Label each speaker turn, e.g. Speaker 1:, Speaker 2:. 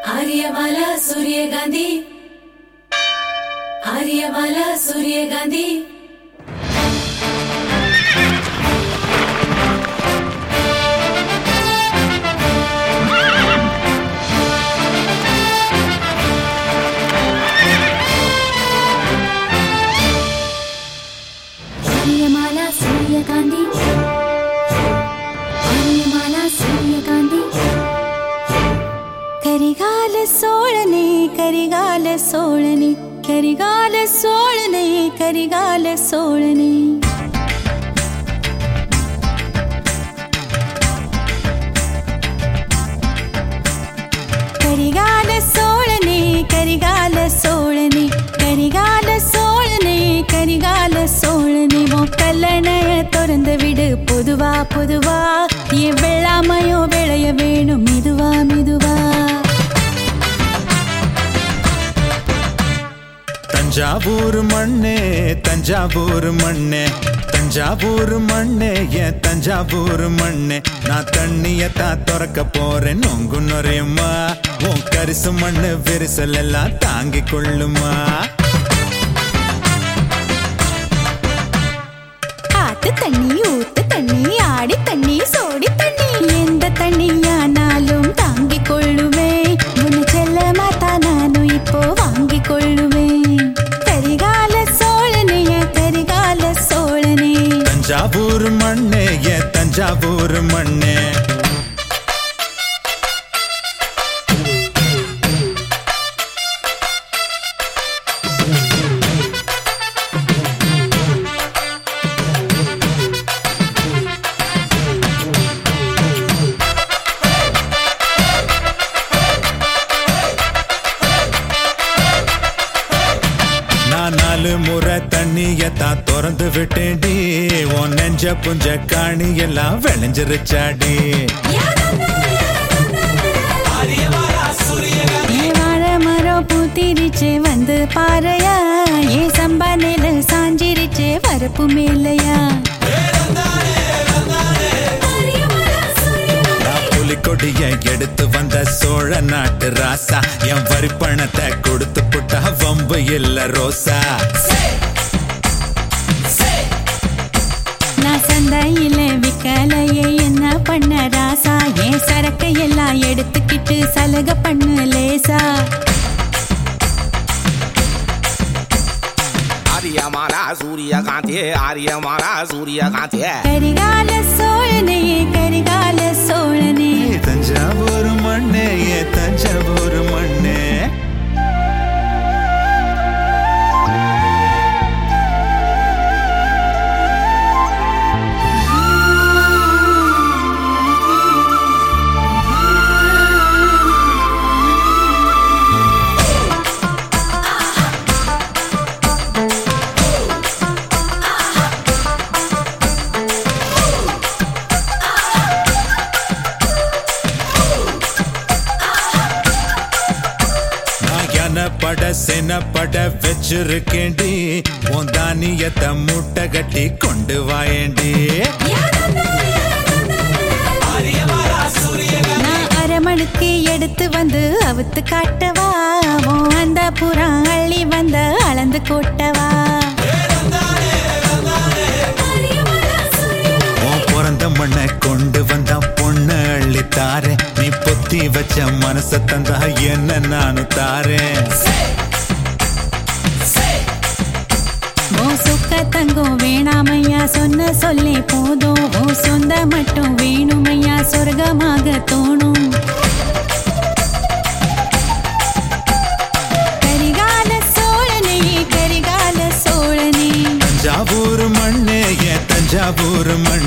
Speaker 1: ஆரியமாலா சூரியகாந்தி ஆரியமாலா சூரியகாந்தி ஆரியமாலா சூரியகாந்தி ஆரியமாலா சூரியகாந்தி கரிகால சோழனே கரிகால சோழனே கரிகால சோழனே கரிகால சோழனே கரிகால சோழனே கரிகால சோழனே கரிகால சோழனே கரிகால சோழனே கல்லணைய திறந்து விடு பொதுவா பொதுவா என் வெள்ளாமையோ விளைய வேணும் மெதுவா மெதுவா
Speaker 2: தஞ்சாவூர் மண்ணே தஞ்சாவூர் மண்ணே தஞ்சாவூர் மண்ணே என் தஞ்சாவூர் மண்ணே நான் தண்ணியத்தான் திறக்க போறேன் நொங்கு நுரையுமா உன் கரிசு மண்ணு விரிசல் எல்லாம் தாங்கிக் கொள்ளுமா
Speaker 1: ஆத்து தண்ணி ஊத்து தண்ணி ஆடி தண்ணி சோடி தண்ணி எந்த தண்ணியானாலும் தாங்கிக் கொள்ளுவேன் உன்னை செல்லமா தான் நானும் இப்போ வாங்கிக் கொள்ளுவேன் கரிகால சோழனே கரிகால சோழனே
Speaker 2: தஞ்சாவூர் மண்ணே என் தஞ்சாவூர் மண்ணே நாலு முறை தண்ணியத்தான் திறந்து விட்டேன்டி உன் நெஞ்ச புஞ்ச காணி எல்லாம் விளைஞ்சிருச்சாடி
Speaker 1: வாழை மரம் பூத்திரிச்சு வந்து பாறையா ஏ சம்பா நெல் சாஞ்சிருச்சு வரப்பு மேலையா
Speaker 2: புலிக்கொடிய எடுத்து வந்த சோழ நாட்டு ராசா என் வரி பணத்தை கொடுத்து புட்டா வம்பு இல்ல ரோசா
Speaker 1: நான் சந்தையில விக்கலையே என்ன பண்ண ராசா என் சரக்கை எல்லாம் எடுத்துக்கிட்டு சலுகை பண்ணு லேசா
Speaker 3: ஆரியமாலா சூரியகாந்தி ஆரியமாலா சூரியகாந்தி
Speaker 1: கரிகால சோழனே கரிகால சோழனே
Speaker 2: தஞ்சாவூர் மண்ணே தஞ்சாவூர் மண்ணே பட செனப்பட வச்சிருக்கேண்டி உன் தானியத்தை மூட்டை கட்டி கொண்டு வாயேண்டி
Speaker 1: நான் அரமணுக்கு எடுத்து வந்து அவுத்து காட்டவா அந்த புறம் அள்ளி வந்த அளந்து கொட்டவா
Speaker 2: உன் பிறந்த மண்ணை கொண்டு வந்த பொண்ணு அள்ளி தாரேன் நீ பொத்தி வச்ச மனச தந்தா என்ன நானும் தாரேன்
Speaker 1: சுக்க தங்கம் வேணாமையா சொன்ன சொல்லே போதும் ஓ சொந்த மட்டும் வேணுமையா சொர்க்கமாக தோணும் கரிகால சோழனே கரிகால சோழனே
Speaker 2: தஞ்சாவூர் மண்ணே தஞ்சாவூர் மண்ணே